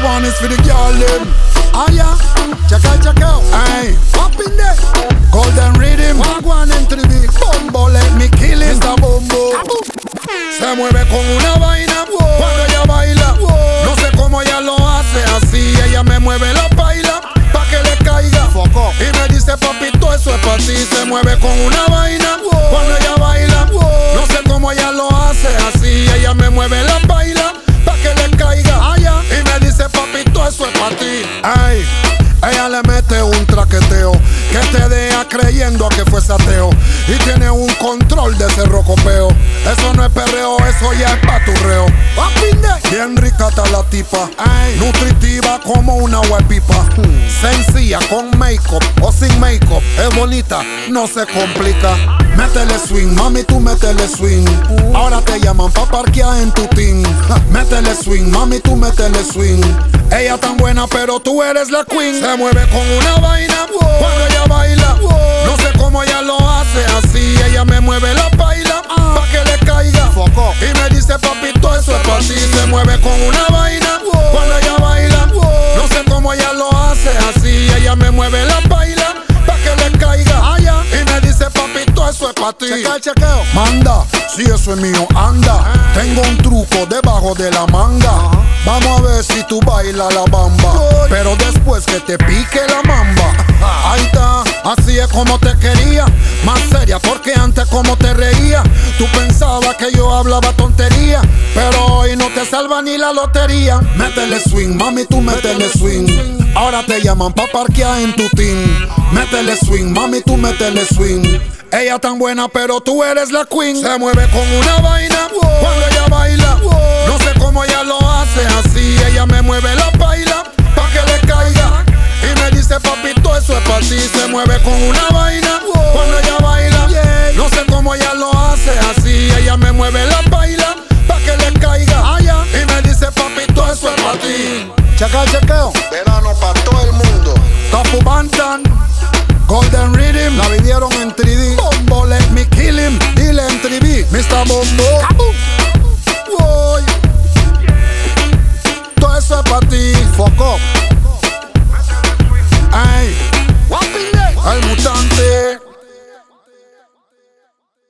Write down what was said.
one is for the girl them. Ah yeah, check out. Hey, up in there. Golden Rhythm, Wagwan entre the big Bombo, let me kill him. Mr. Bombo se mueve con una vaina cuando ella baila. No sé cómo ella lo hace así. Ella me mueve la baila pa' que le caiga. Y me dice papito, eso es pa' ti. Se mueve con una vaina cuando ella baila. No sé cómo ella lo hace así. Ella me mueve la baila pa' que le caiga. Y me dice papito, eso es pa' ti. Ay, ella le mete un traqueteo que te deja creyendo que fue ateo. Y tiene un control de ese rocopeo. Eso no es perreo, eso ya es paturreo. Bien rica está la tipa, nutritiva como una huepipa. Sencilla con make-up o sin make-up. Es bonita, no se complica. Métele swing, mami, tú métele swing. Ahora te llaman pa' parquear en tu team. Métele swing, mami, tú métele swing. Ella tan buena, pero tú eres la queen. Se mueve con una vaina cuando ella baila. No sé cómo ella lo hace así. Ella me mueve la baila pa' que le caiga. Y me dice papito, eso es pa' ti. Se mueve con una vaina cuando ella baila. No sé cómo ella lo hace así. Ella me mueve la baila pa' que le caiga. Y me dice papito, eso es pa' ti. Chequeo. Manda, si eso es mío, anda. Tengo un truco debajo de la manga. Vamos a ver si tú bailas la bamba, pero después que te pique la mamba. Ahí está, así es como te quería. Más seria porque antes como te reía. Tú pensabas que yo hablaba tontería, pero hoy no te salva ni la lotería. Métele swing, mami, tú métele swing. Ahora te llaman pa' parquear en tu team. Métele swing, mami, tú métele swing. Ella tan buena, pero tú eres la queen. Se mueve con una vaina cuando ella baila. No sé cómo ella lo hace así. Ella me mueve la baila pa' que le caiga. Y me dice papito, eso es pa' ti. Se mueve con una vaina cuando ella baila. No sé cómo ella lo hace así. Ella me mueve la baila pa' que le caiga. Y me dice papito, eso es pa' ti. Chequeo. Verano pa' todo el mundo. Tafu Bantan, Golden Rhythm, la vivieron en 3D. Bombo, let me kill him. Dile en 3D, Mr. Bombo. Todo eso es pa' ti. Foco.